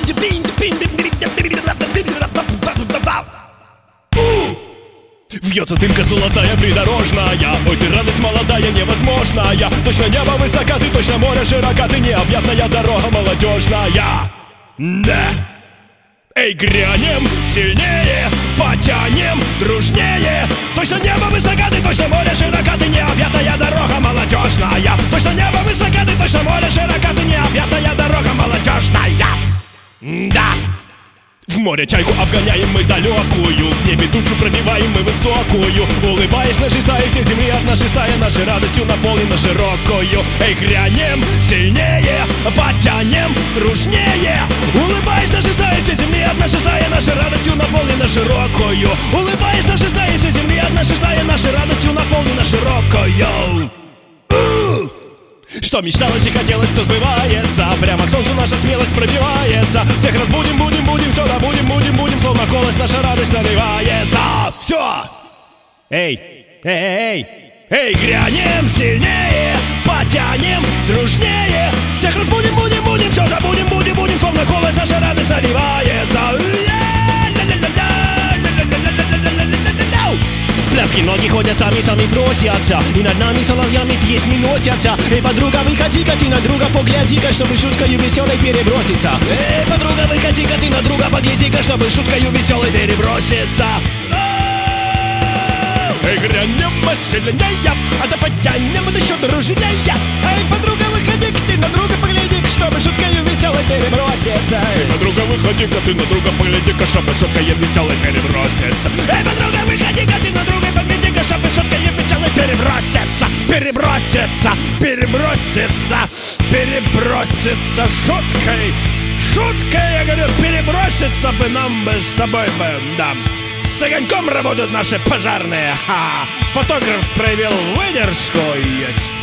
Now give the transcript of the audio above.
Вьется дымка золотая придорожная. Ой, ты радость молодая, невозможная. Точно небо высока, ты точно море широка. Ты необъятная дорога молодежная. Да. Эй, грянем сильнее, потянем дружнее. Точно небо высока, ты точно море широка. Ты необъятная дорога молодежная. Точно небо высока, ты точно море широка. Ты необъятная дорога молодежная. Да. В море чайку обгоняем мы далекую, в небе тучу пробиваем мы высокую. Улыбаясь нашей стае, все земли от нашей стаи, нашей радостью наполнена широкую. Эй, грянем сильнее, потянем дружнее. Улыбаясь нашей стае, все земли от нашей стаи, нашей радостью наполнена широкую. Улыбаясь нашей стае, все земли от нашей стаи, нашей радостью наполнена широкую. Что мечталось и хотелось, то сбывается. Прямо к солнцу наша смелость пробивается. Всех разбудим, будем, все будем. Словно колос наша радость наливается. Все! Эй, грянем сильнее, потянем дружнее. Всех разбудим, будем, все будем. Словно колос наша радость наливается. В пляске ноги ходят, сами просятся. И над нами соловьями песни носятся. Эй, подруга, выходи-ка, ты на друга погляди-ка, чтобы шуткою веселой переброситься. Эй, подруга, выходи-ка, ты на друга погляди-ка, чтобы шуткою веселой переброситься. Эй, грянем сильнее, а да потянем еще дружнее. Эй, подруга, выходи-ка, ты на друга погляди-ка, чтобы шуткою веселой переброситься. Эй, подруга, выходи-ка, ты на друга погляди-ка, чтобы шуткою веселой переброситься. Эй, подруга, выходи-ка, ты на друга погляди-ка, чтобы шуткою веселой переброситься. Переброситься шуткой, я говорю, переброситься бы нам бы с тобой бы, да. С огоньком работают наши пожарные. Фотограф проявил выдержку.